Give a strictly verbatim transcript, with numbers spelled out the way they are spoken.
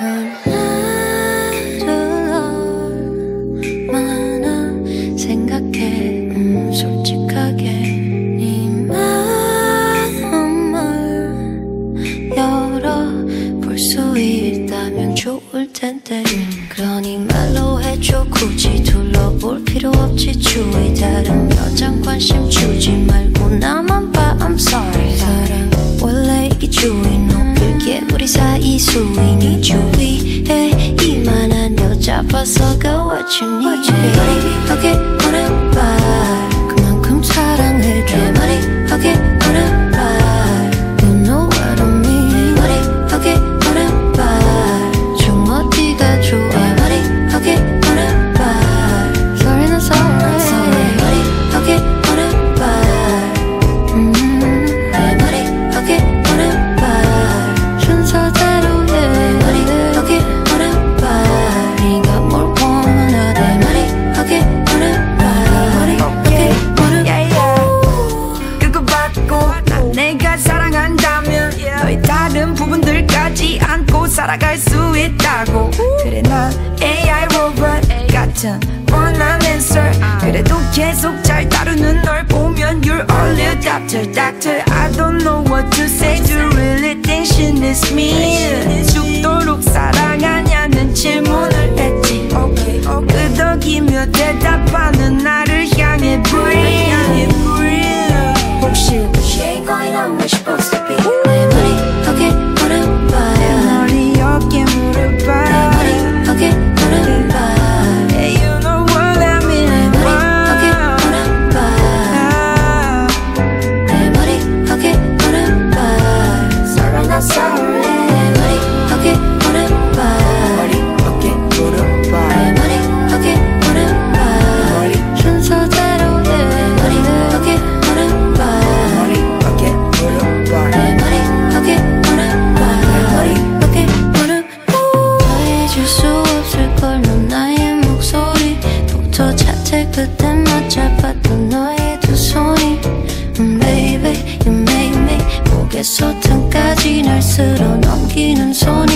나도 얼마나 생각해 음, 솔직하게 네 마음을 열어볼 수 있다면 좋을 텐데 그러니 말로 해줘 굳이 둘러볼 필요 없지 주위 다른 여잔 관심 주지 말고 나만 봐 I'm sorry 사랑 원래 이기주의 높일 우리 사이 수위 네 주위에 이만한 여자 봐서가 what you need 머리하게 오는 말 그만큼 사랑해줘 머리하게 오는 말 You know what I mean 머리하게 오는 말 좀 어디가 좋아 머리하게 오는 말 Sorry not sorry sorry 머리하게 오는 말 음, 내 머리하게 오는 말 순서대로 해 머리하게 오는 말 네가 뭘 원하대 머리하게 오는 말 머리하게 오는 말 그거 받고 난 내가 사랑한다면 너의 다른 부분들까지 안고 살아갈 수 있다고 그래 난 에이아이 로봇 같은 원한 answer 그래도 계속 잘 다루는 널 보면 You're only a doctor doctor I don't know what to say Do you really think she needs me 죽도록 사랑하냐는 질문을 했지 끄덕이며 대답하는 나를 향해 breathe 혹시 She ain't going on where she supposed to be 내 머리하게 오는 말 머리 어깨 무릎 발 내 머리하게 오는 말 Yeah, you know what I mean. 내 머리하게 오는 말 내 머리하게 오는 말 Sorry not sorry 내 머리하게 오는 말 머리 어깨 무릎 내 발 머리하게 오는 말 순서대로 해 머리하게 오는 말 머리 어깨 무릎 발 내 머리하게 오는 말 머리하게 오는 잊을 수 없을걸 넌 나의 목소리부터 자체 그때 맞잡았던 너의 두 손이 mm, Baby you make me 목에서 등까지 날 쓸어 넘기는 손이